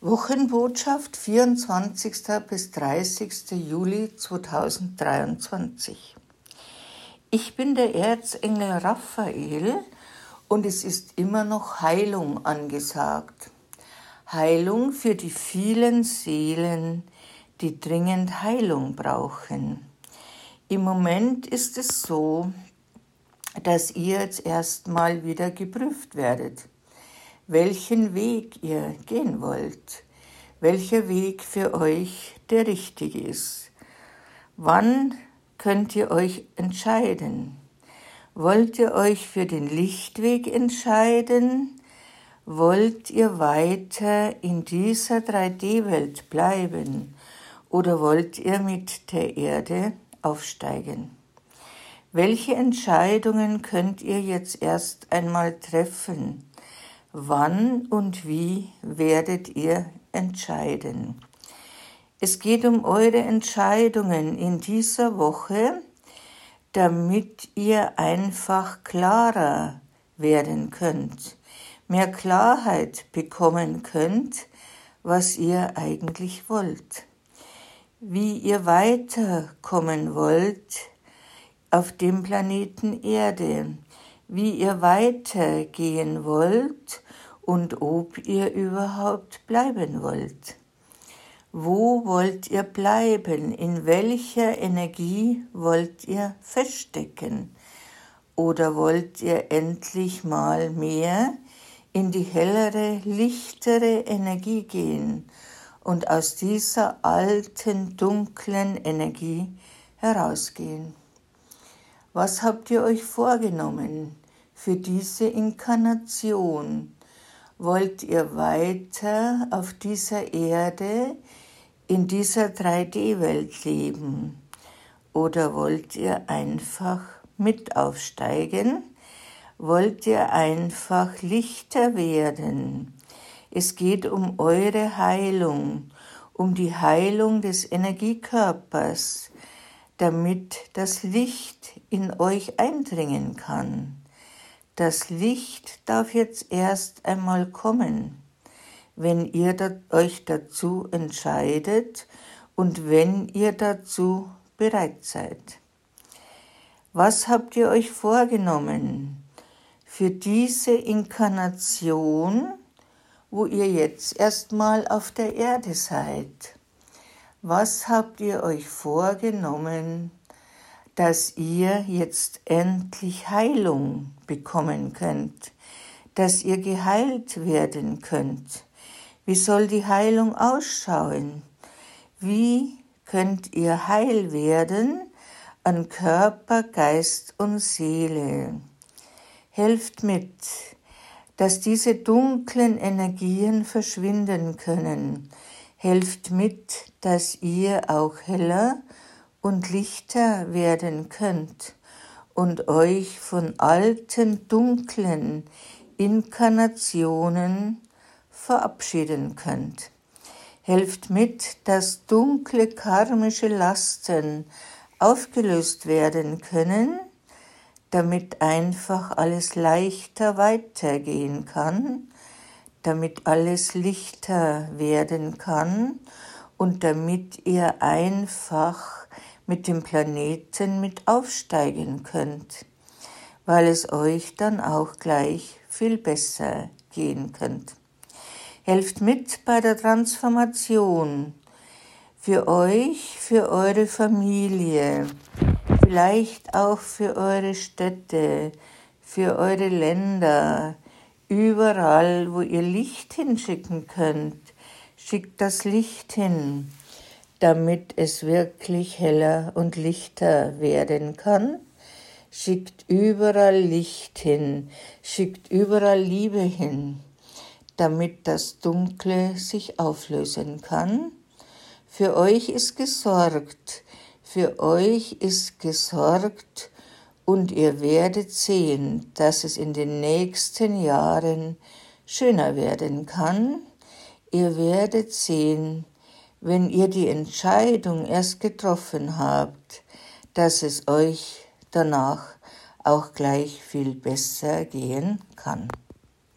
Wochenbotschaft 24. bis 30. Juli 2023. Ich bin der Erzengel Raphael und es ist immer noch Heilung angesagt. Heilung für die vielen Seelen, die dringend Heilung brauchen. Im Moment ist es so, dass ihr jetzt erstmal wieder geprüft werdet, welchen Weg ihr gehen wollt, welcher Weg für euch der richtige ist. Wann könnt ihr euch entscheiden? Wollt ihr euch für den Lichtweg entscheiden? Wollt ihr weiter in dieser 3D-Welt bleiben oder wollt ihr mit der Erde aufsteigen? Welche Entscheidungen könnt ihr jetzt erst einmal treffen? Wann und wie werdet ihr entscheiden? Es geht um eure Entscheidungen in dieser Woche, damit ihr einfach klarer werden könnt, mehr Klarheit bekommen könnt, was ihr eigentlich wollt, wie ihr weiterkommen wollt auf dem Planeten Erde, wie ihr weitergehen wollt und ob ihr überhaupt bleiben wollt. Wo wollt ihr bleiben? In welcher Energie wollt ihr feststecken? Oder wollt ihr endlich mal mehr in die hellere, lichtere Energie gehen und aus dieser alten, dunklen Energie herausgehen? Was habt ihr euch vorgenommen für diese Inkarnation? Wollt ihr weiter auf dieser Erde, in dieser 3D-Welt leben? Oder wollt ihr einfach mit aufsteigen? Wollt ihr einfach lichter werden? Es geht um eure Heilung, um die Heilung des Energiekörpers, damit das Licht in euch eindringen kann. Das Licht darf jetzt erst einmal kommen, wenn ihr euch dazu entscheidet und wenn ihr dazu bereit seid. Was habt ihr euch vorgenommen für diese Inkarnation, wo ihr jetzt erstmal auf der Erde seid? Was habt ihr euch vorgenommen, dass ihr jetzt endlich Heilung bekommen könnt, dass ihr geheilt werden könnt? Wie soll die Heilung ausschauen? Wie könnt ihr heil werden an Körper, Geist und Seele? Helft mit, dass diese dunklen Energien verschwinden können. Helft mit, dass ihr auch heller und lichter werden könnt und euch von alten, dunklen Inkarnationen verabschieden könnt. Helft mit, dass dunkle karmische Lasten aufgelöst werden können, damit einfach alles leichter weitergehen kann, damit alles lichter werden kann und damit ihr einfach mit dem Planeten mit aufsteigen könnt, weil es euch dann auch gleich viel besser gehen könnt. Helft mit bei der Transformation für euch, für eure Familie, vielleicht auch für eure Städte, für eure Länder, überall, wo ihr Licht hinschicken könnt. Schickt das Licht hin, damit es wirklich heller und lichter werden kann. Schickt überall Licht hin, schickt überall Liebe hin, damit das Dunkle sich auflösen kann. Für euch ist gesorgt, und ihr werdet sehen, dass es in den nächsten Jahren schöner werden kann. Ihr werdet sehen, wenn ihr die Entscheidung erst getroffen habt, dass es euch danach auch gleich viel besser gehen kann.